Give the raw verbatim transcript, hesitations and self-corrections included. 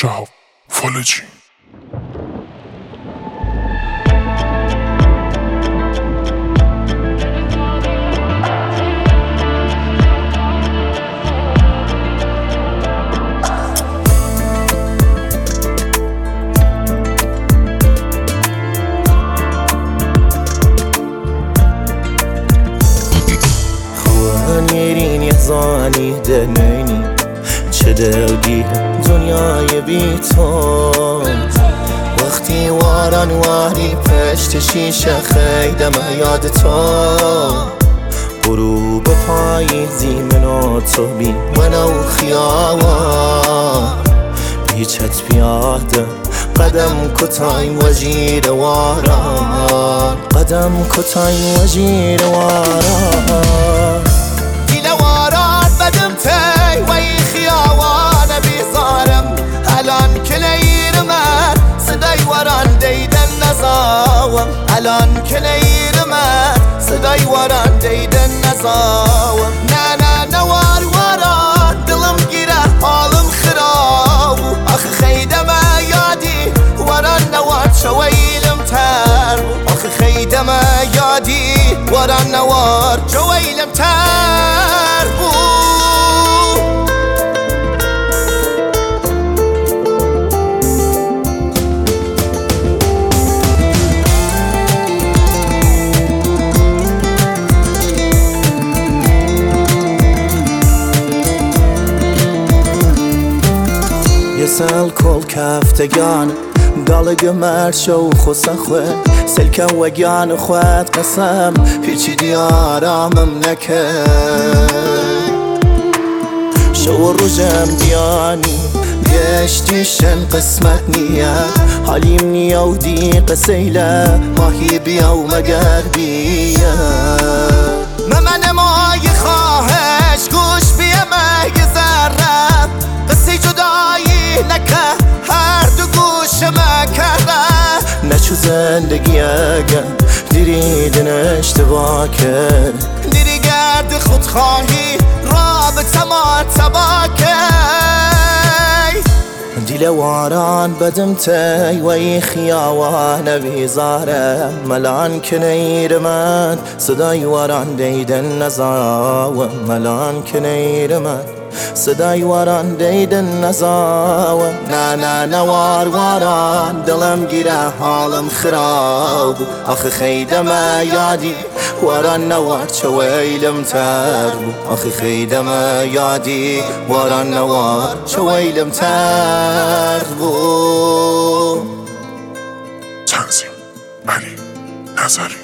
شهاب فالجی. زانی دنینی چه دودی دنیای بی تو وقتی واران واری پشت شیشه خیدم یاد تو غروب پاییزی منو تو بی منو خیابان بیچت بیاده قدم کتای وزیر واران قدم کتای وزیر واران بدم تي وي خياوان بيصارم الان كلير من صداي وران ديدن نزاوم الان كلير من صداي وران ديدن نزاوم نانا نوار وران دلم گيره حالم خراب اخ خيدم يادي وران نوار شويلم تر اخ خيدم يادي وران نوار شويلم تر يسال كل كافتگان قالق مرشو خسخوه سلكا وقيان خوات قسم هيچي ديارامم نكر شو الرجم دياني بيشتيشن قسمت نية حاليم نية ودي قسيلة ماهي بيا ومقربية ما من ما يخواهش گوش بيا ما يزرب قصي جدايي نكه هر دو گوش ما كره نشو زندگی اگم دیریدن اشتباه کرد دیری گرد خودخواهی رابطه ما تباه دیل واران بدم تی وی خیاوان بیزارم ملان کنیر من صدای واران دیدن نزاوم ملان کنیر من صدای واران دیدن نزاوم نه نه نوار واران دلم گیره حالم خراب آخه خیدم یادی واران نوار چویلم تر آخه خیدم یادی واران نوار چویلم تر تنظیم علی نظری.